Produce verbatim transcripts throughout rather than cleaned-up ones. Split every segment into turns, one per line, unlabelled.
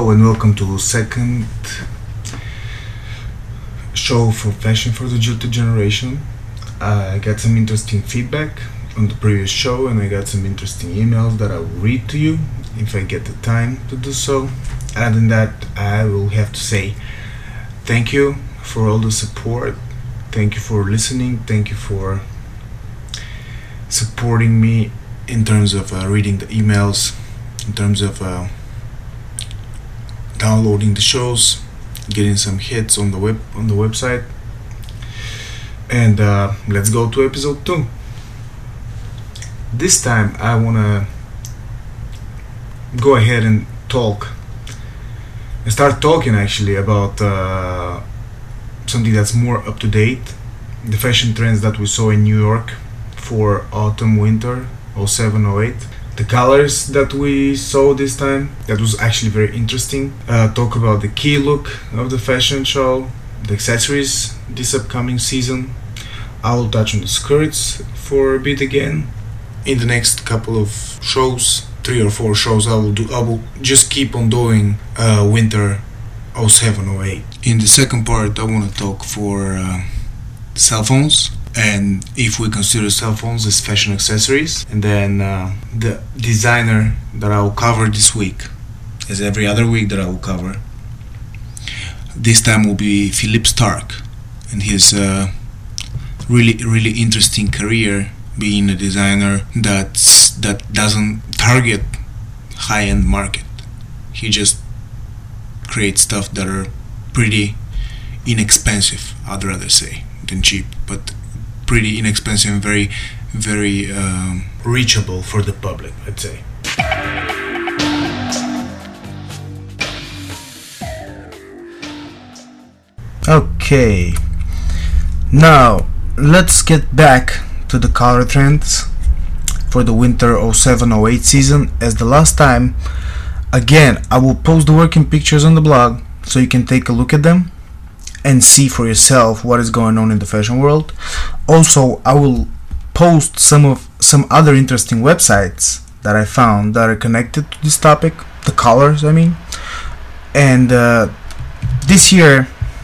Hello and welcome to the second show for Fashion for the Jilted Generation. I got some interesting feedback on the previous show and I got some interesting emails that I will read to you if I get the time to do so. Other than that, I will have to say thank you for all the support. Thank you for listening. Thank you for supporting me in terms of uh, reading the emails, in terms of uh, downloading the shows, getting some hits on the web on the website. And uh, let's go to episode two. This time I wanna go ahead and talk and start talking actually about uh, something that's more up to date, the fashion trends that we saw in New York for autumn winter oh seven oh eight. The colors that we saw this time, that was actually very interesting. Uh, talk about the key look of the fashion show, the accessories this upcoming season. I will touch on the skirts for a bit again. In the next couple of shows, three or four shows, I will do. I will just keep on doing uh, winter oh seven oh eight. In the second part, I want to talk for uh, cell phones, and if we consider cell phones as fashion accessories. And then uh, the designer that I will cover this week, as every other week that I will cover, this time will be Philippe Starck and his uh, really really interesting career being a designer that's that doesn't target high-end market. He just creates stuff that are pretty inexpensive, I'd rather say, than cheap, but pretty inexpensive and very, very um, reachable for the public, I'd say. Okay, now let's get back to the color trends for the winter oh seven oh eight season. As the last time, again, I will post the working pictures on the blog so you can take a look at them and see for yourself what is going on in the fashion world. Also, I will post some of some other interesting websites that I found that are connected to this topic, the colors I mean. And uh, this year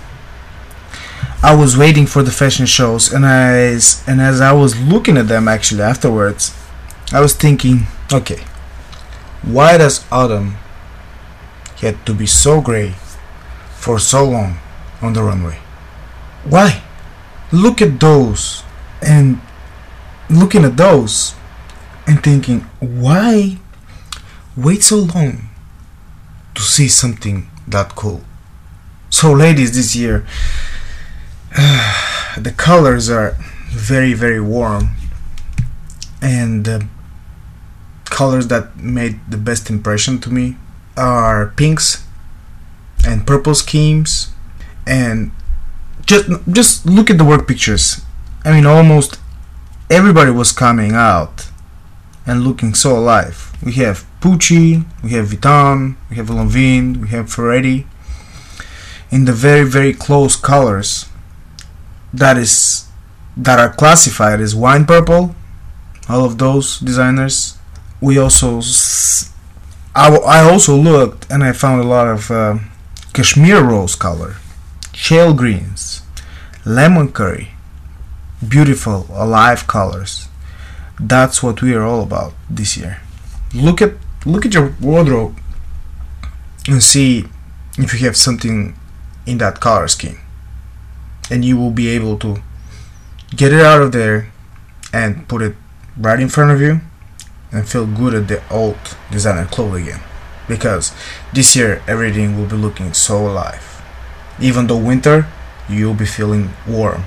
I was waiting for the fashion shows, and I and as I was looking at them actually afterwards, I was thinking, okay, why does autumn had to be so gray for so long on the runway? Why? Look at those, and looking at those and thinking, why wait so long to see something that cool? So ladies, this year uh, the colors are very very warm, and the colors that made the best impression to me are pinks and purple schemes. And just just look at the work pictures. I mean, almost everybody was coming out and looking so alive. We have Pucci, we have Vuitton, we have Lanvin, we have Ferretti in the very very close colors that is that are classified as wine purple. All of those designers. We also I, I also looked and I found a lot of uh, cashmere rose color, shale greens, lemon curry, beautiful alive colors. That's what we are all about this year. Look at look at your wardrobe and see if you have something in that color scheme, and you will be able to get it out of there and put it right in front of you and feel good at the old designer clothes again, because this year everything will be looking so alive. Even though winter, you'll be feeling warm.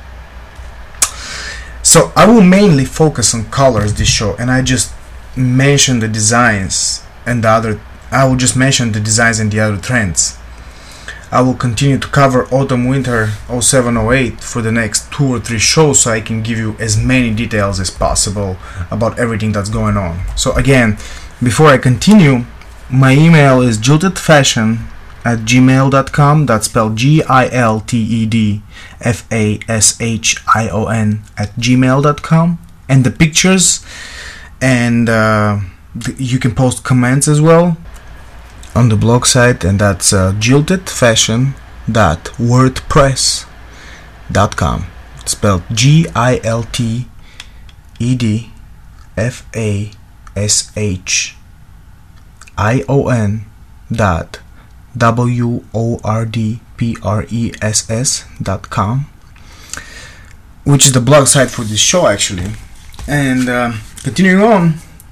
So I will mainly focus on colors this show, and I just mention the designs and the other I will just mention the designs and the other trends. I will continue to cover autumn winter oh seven oh eight for the next two or three shows, so I can give you as many details as possible about everything that's going on. So again, before I continue, my email is jiltedfashion at gmail dot com. That's spelled G I L T E D F A S H I O N at gmail dot com. And the pictures, and uh, th- you can post comments as well, on the blog site, and that's uh, jilted fashion dot wordpress dot com. It's spelled G I L T E D F A S H I O N dot W O R D P R E S S dot com, which is the blog site for this show actually. And uh, continuing on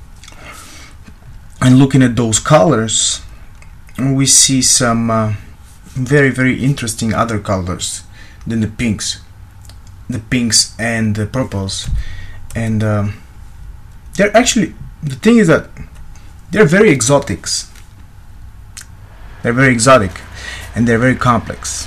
and looking at those colors, we see some uh, very very interesting other colors than the pinks the pinks and the purples. And um, they're actually, the thing is that they're very exotics they're very exotic and they're very complex,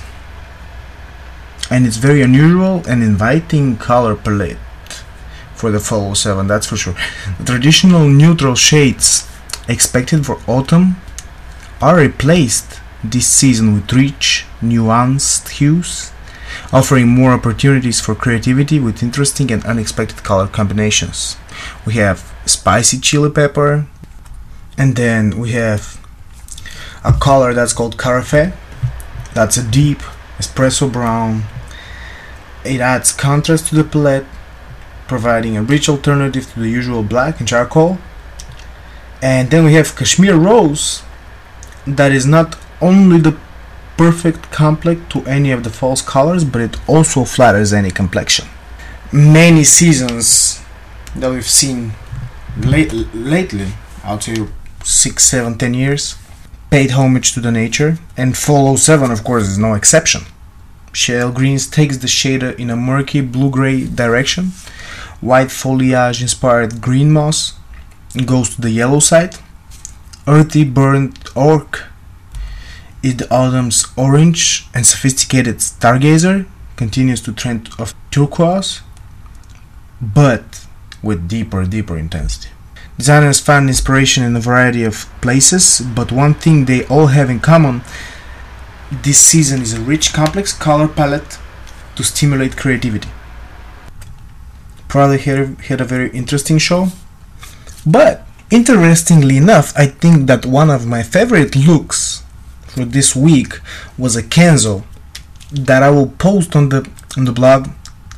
and it's very unusual and inviting color palette for the fall oh seven, that's for sure. The traditional neutral shades expected for autumn are replaced this season with rich, nuanced hues, offering more opportunities for creativity with interesting and unexpected color combinations. We have spicy chili pepper, and then we have a color that's called Carafe. That's a deep espresso brown. It adds contrast to the palette, providing a rich alternative to the usual black and charcoal. And then we have Cashmere Rose, that is not only the perfect complex to any of the false colors, but it also flatters any complexion. Many seasons that we've seen late, lately, I'll tell you six, seven, ten years, paid homage to the nature, and fall oh seven of course is no exception. Shale Greens takes the shade in a murky blue-gray direction. White foliage inspired green moss goes to the yellow side. Earthy burnt oak is the autumn's orange, and sophisticated stargazer continues to trend of turquoise, but with deeper, deeper intensity. Designers found inspiration in a variety of places, but one thing they all have in common this season is a rich, complex color palette to stimulate creativity. Probably had, had a very interesting show, but interestingly enough, I think that one of my favorite looks for this week was a Kenzo that I will post on the on the blog.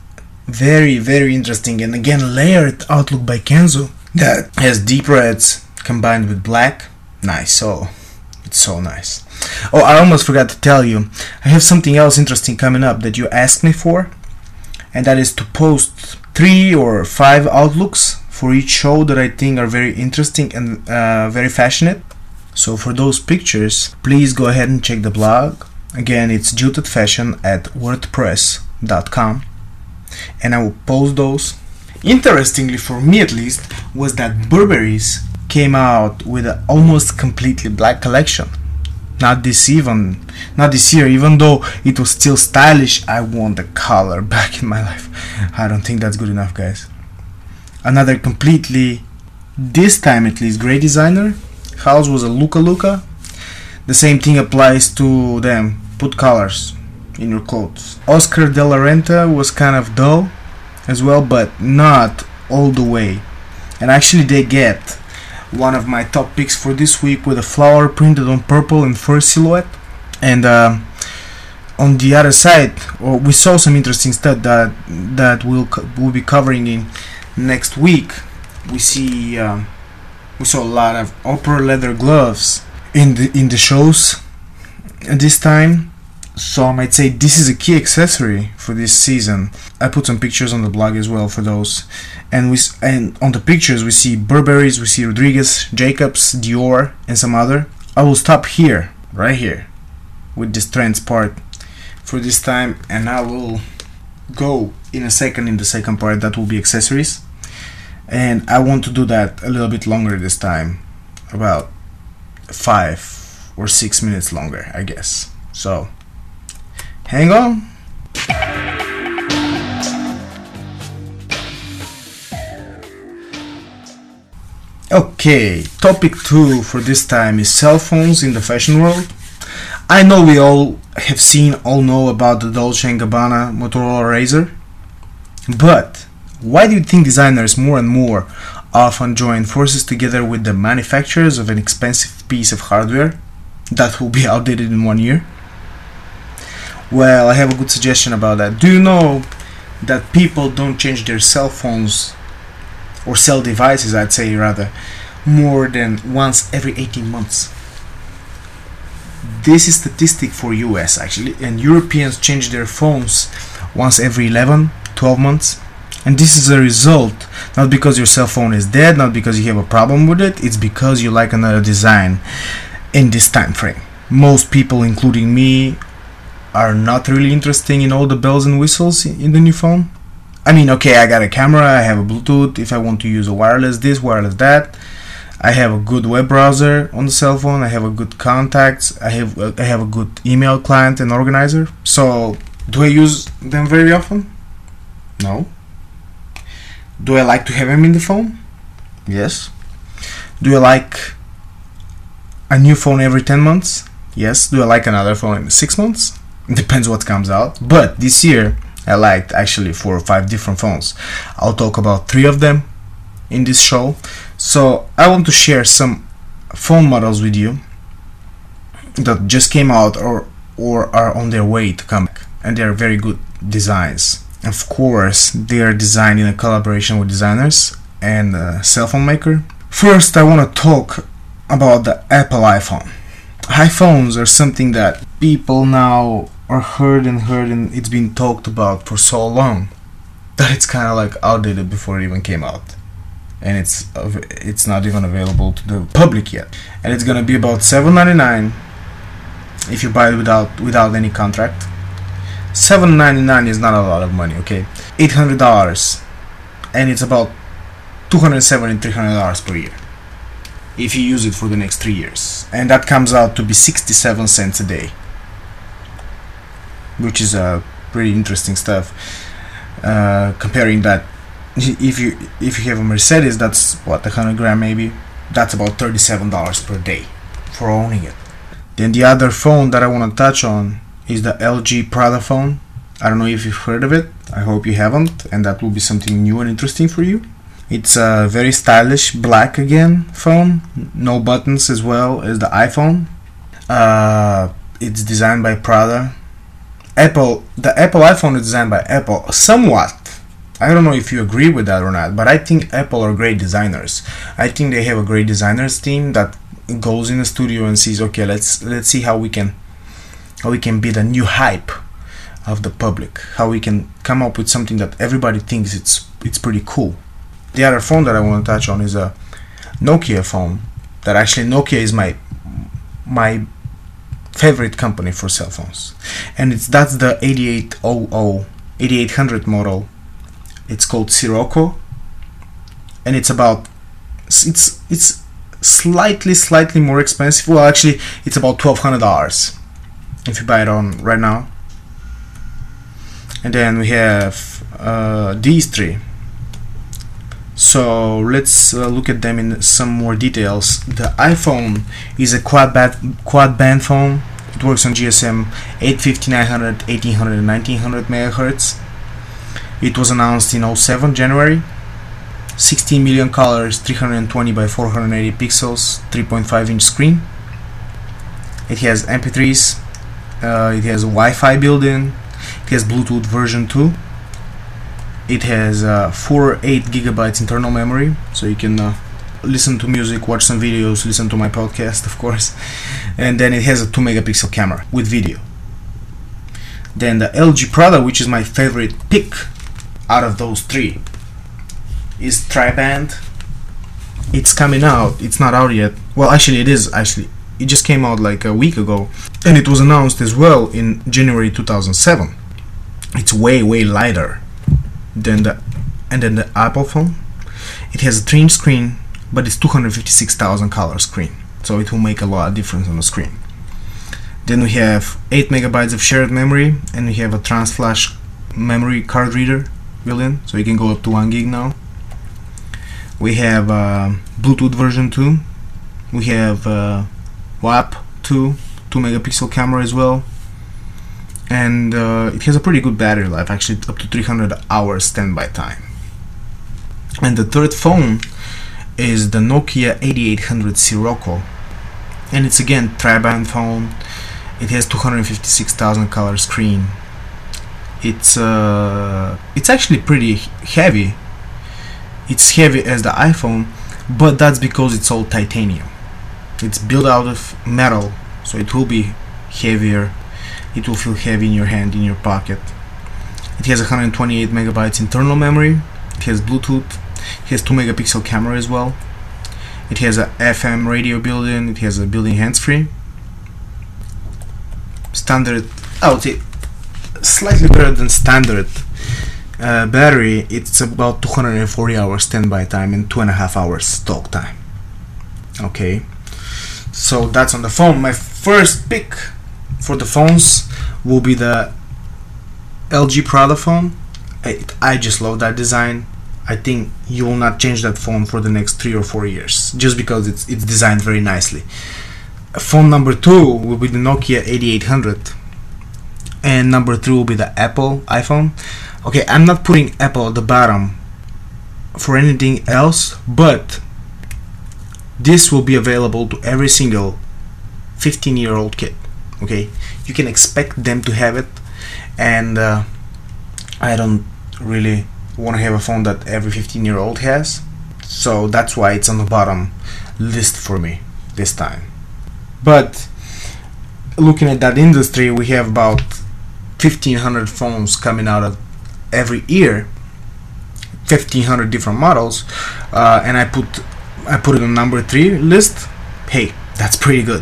Very, very interesting, and again layered outlook by Kenzo that has deep reds combined with black. Nice. So it's so nice. Oh, I almost forgot to tell you, I have something else interesting coming up that you asked me for, and that is to post three or five outlooks for each show that I think are very interesting and uh, very fashionate. So for those pictures, please go ahead and check the blog. Again, it's jilted fashion at wordpress dot com, and I will post those. Interestingly, for me at least, was that Burberry's came out with an almost completely black collection. Not this even, not this year, even though it was still stylish. I want the color back in my life. I don't think that's good enough, guys. Another completely, this time at least, great designer house was a Luca Luca. The same thing applies to them. Put colors in your clothes. Oscar de la Renta was kind of dull as well, but not all the way. And actually they get one of my top picks for this week with a flower printed on purple and fur silhouette. And uh, on the other side, or we saw some interesting stuff that that we'll co- we'll be covering in next week. We see um, we saw a lot of opera leather gloves in the in the shows this time. So I might say this is a key accessory for this season. I put some pictures on the blog as well for those, and we and on the pictures we see Burberry's, we see Rodriguez, Jacobs, Dior, and some other. I will stop here, right here, with this trends part for this time, and I will go in a second in the second part that will be accessories, and I want to do that a little bit longer this time, about five or six minutes longer, I guess. So hang on. Okay, topic two for this time is cell phones in the fashion world. I know we all have seen, all know about the Dolce and Gabbana Motorola Razr, but why do you think designers more and more often join forces together with the manufacturers of an expensive piece of hardware? that will be outdated in one year? Well, I have a good suggestion about that. Do you know that people don't change their cell phones, or cell devices I'd say rather, more than once every eighteen months? This is statistic for U S actually, and Europeans change their phones once every eleven, twelve months. And this is a result, not because your cell phone is dead, not because you have a problem with it, it's because you like another design in this time frame. Most people, including me, are not really interested in all the bells and whistles in the new phone. I mean, okay, I got a camera, I have a Bluetooth, if I want to use a wireless this, wireless that. I have a good web browser on the cell phone, I have a good contacts, I have uh, I have a good email client and organizer. So, do I use them very often? No. Do I like to have them in the phone? Yes. Do I like a new phone every ten months? Yes. Do I like another phone in six months? It depends what comes out. But this year I liked actually four or five different phones. I'll talk about three of them in this show. So I want to share some phone models with you that just came out or or are on their way to come back, and they are very good designs. Of course, they are designed in a collaboration with designers and a cell phone maker. First, I want to talk about the Apple iPhone. iPhones are something that people now are heard and heard, and it's been talked about for so long that it's kind of like outdated before it even came out, and it's it's not even available to the public yet. And it's gonna be about seven ninety-nine if you buy it without without any contract. seven ninety-nine is not a lot of money, okay? eight hundred dollars, and it's about two hundred seventy to three hundred dollars per year if you use it for the next three years, and that comes out to be sixty-seven cents a day, which is uh, pretty interesting stuff. Uh, comparing that, if you if you have a Mercedes, that's what, a hundred grand maybe, that's about thirty-seven dollars per day for owning it. Then the other phone that I want to touch on is the L G Prada phone. I don't know if you've heard of it, I hope you haven't, and that will be something new and interesting for you. It's a very stylish black again phone, no buttons as well as the iPhone. Uh, it's designed by Prada. Apple, the Apple iPhone is designed by Apple somewhat. I don't know if you agree with that or not, but I think Apple are great designers. I think they have a great designers team that goes in the studio and sees, okay, let's let's see how we can how we can be the new hype of the public, how we can come up with something that everybody thinks it's it's pretty cool. The other phone that I want to touch on is a Nokia phone. That actually Nokia is my my favorite company for cell phones, and it's that's the eighty-eight hundred eighty-eight hundred model. It's called Sirocco, and it's about it's it's slightly slightly more expensive. Well, actually, it's about twelve hundred dollars if you buy it on right now. And then we have uh, these three. So let's uh, look at them in some more details. The iPhone is a quad band quad band phone. It works on G S M eight fifty, nine hundred, eighteen hundred, and nineteen hundred megahertz. It was announced in oh seven January. sixteen million colors, three hundred twenty by four hundred eighty pixels, three point five inch screen. It has M P threes. Uh, it has Wi-Fi built-in. It has Bluetooth version two. It has uh, four point eight gigabytes internal memory, so you can uh, listen to music, watch some videos, listen to my podcast, of course. And then it has a two megapixel camera with video. Then the L G Prada, which is my favorite pick out of those three, is tri-band. It's coming out. It's not out yet. Well, actually, it is. Actually, it just came out like a week ago, and it was announced as well in January two thousand seven. It's way, way lighter than the and then the Apple phone. It has a three inch screen, but it's two hundred fifty-six thousand color screen, so it will make a lot of difference on the screen. Then we have eight megabytes of shared memory, and we have a trans flash memory card reader built-in, so you can go up to one gig now. We have uh, Bluetooth version two. We have uh, W A P two, two megapixel camera as well, and uh, it has a pretty good battery life, actually up to three hundred hours standby time. And the third phone is the Nokia eighty-eight hundred Sirocco. and it's again tri-band phone. It has two hundred fifty-six thousand color screen. It's uh, it's actually pretty heavy. It's heavy as the iPhone, but that's because it's all titanium. It's built out of metal, so it will be heavier. It will feel heavy in your hand, in your pocket. It has one hundred twenty-eight megabytes internal memory. It has Bluetooth. It has two megapixel camera as well. It has a F M radio built-in. It has a built-in hands-free. Standard, I would say, slightly better than standard uh, battery. It's about two hundred forty hours standby time and two and a half hours talk time. Okay, so that's on the phone. My first pick for the phones will be the L G Prada phone. I, I just love that design. I think you will not change that phone for the next three or four years just because it's it's designed very nicely. Phone number two will be the Nokia eighty-eight hundred, and number three will be the Apple iPhone. Okay, I'm not putting Apple at the bottom for anything else, but this will be available to every single fifteen year old kid. Okay, you can expect them to have it, and uh, I don't really want to have a phone that every fifteen year old has, so that's why it's on the bottom list for me this time. But looking at that industry, we have about fifteen hundred phones coming out of every year, fifteen hundred different models, uh, and I put I put it on number three list. Hey, that's pretty good.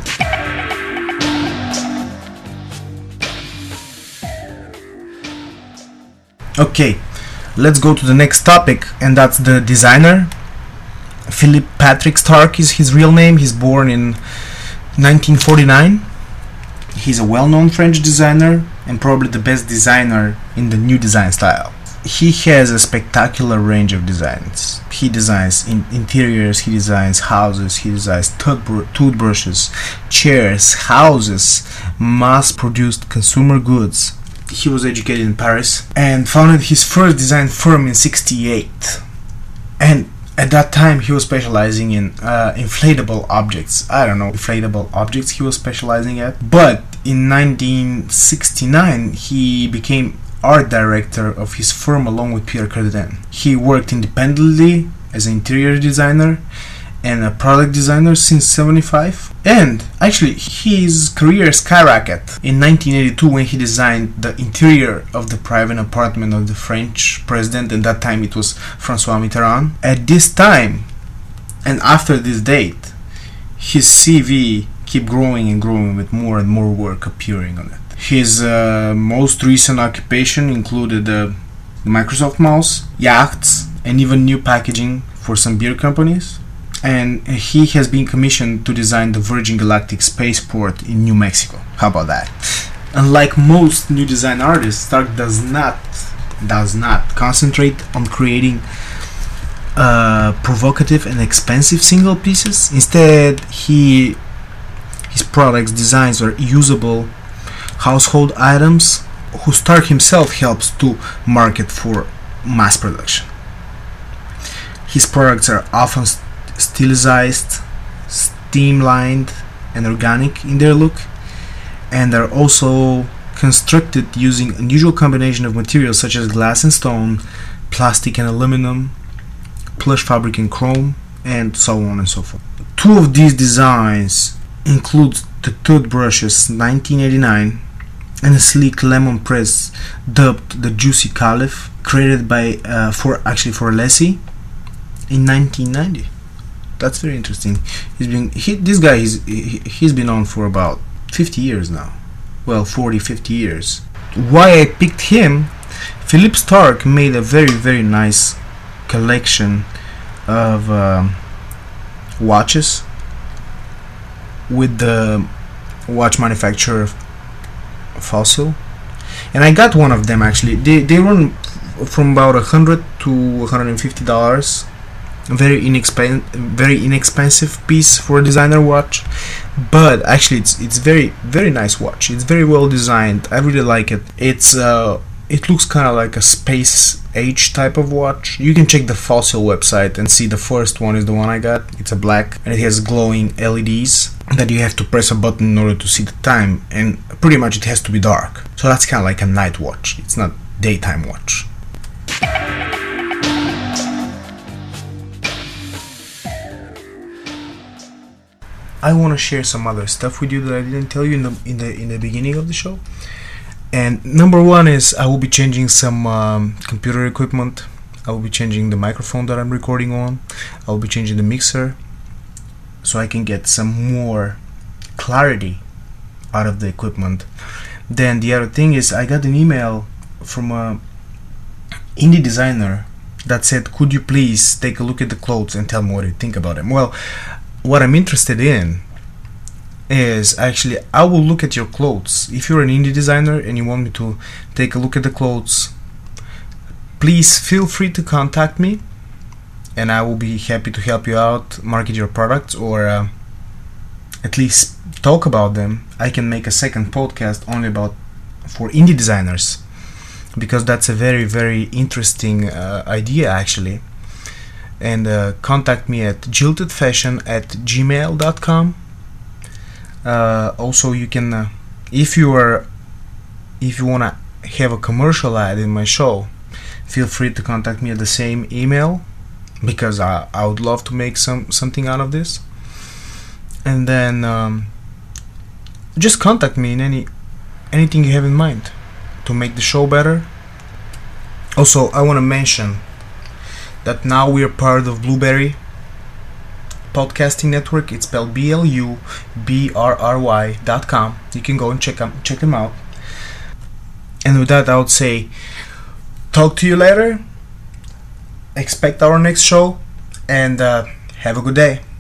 Okay, let's go to the next topic, and that's the designer. Philippe Patrick Starck is his real name. He's born in nineteen forty-nine. He's a well-known French designer and probably the best designer in the new design style. He has a spectacular range of designs. He designs in interiors, he designs houses, he designs toothbr- toothbrushes, chairs, houses, mass-produced consumer goods. He was educated in Paris and founded his first design firm in sixty-eight. And at that time he was specializing in uh, inflatable objects. I don't know inflatable objects he was specializing at. But in nineteen sixty-nine he became art director of his firm along with Pierre Cardin. He worked independently as an interior designer and a product designer since seventy-five, and actually his career skyrocketed in nineteen eighty-two when he designed the interior of the private apartment of the French president. At that time it was François Mitterrand. At this time and after this date, his C V kept growing and growing with more and more work appearing on it. His uh, most recent occupation included uh, the Microsoft mouse, yachts, and even new packaging for some beer companies. And he has been commissioned to design the Virgin Galactic spaceport in New Mexico. How about that? Unlike most new design artists, Starck does not does not concentrate on creating uh, provocative and expensive single pieces. Instead, he his products designs are usable household items who Starck himself helps to market for mass production. His products are often st- stylized, streamlined, and organic in their look, and are also constructed using unusual combination of materials such as glass and stone, plastic and aluminum, plush fabric and chrome, and so on and so forth. Two of these designs include the toothbrushes nineteen eighty-nine and a sleek lemon press dubbed the Juicy Caliph, created by uh, for actually for Alessi in nineteen ninety. That's very interesting. He's been he, this guy is he, he's been on for about fifty years now. Well, forty, fifty years. Why I picked him? Philippe Starck made a very very nice collection of um, watches with the watch manufacturer Fossil, and I got one of them actually. They they run from about a hundred to one hundred and fifty dollars. Very inexpensive, very inexpensive piece for a designer watch, but actually it's it's very very nice watch. It's very well designed. I really like it. It's uh, it looks kind of like a space age type of watch. You can check the Fossil website and see the first one is the one I got. It's a black and it has glowing L E Ds that you have to press a button in order to see the time, and pretty much it has to be dark. So that's kind of like a night watch. It's not daytime watch. I want to share some other stuff with you that I didn't tell you in the in the in the beginning of the show. And number one is I will be changing some um, computer equipment. I will be changing the microphone that I'm recording on. I will be changing the mixer so I can get some more clarity out of the equipment. Then the other thing is I got an email from a indie designer that said, could you please take a look at the clothes and tell me what you think about them. Well, what I'm interested in is actually I will look at your clothes. If you're an indie designer and you want me to take a look at the clothes, please feel free to contact me and I will be happy to help you out, market your products, or uh, at least talk about them. I can make a second podcast only about for indie designers, because that's a very very interesting uh, idea actually. And uh, contact me at jiltedfashion at gmail dot com. Uh, also, you can, uh, if you are, if you wanna have a commercial ad in my show, feel free to contact me at the same email, because I I would love to make some something out of this. And then um, just contact me in any anything you have in mind to make the show better. Also, I want to mention that now we are part of Blueberry Podcasting Network. It's spelled B L U B R R Y dot com. You can go and check them, check them out. And with that, I would say, talk to you later. Expect our next show, and uh, have a good day.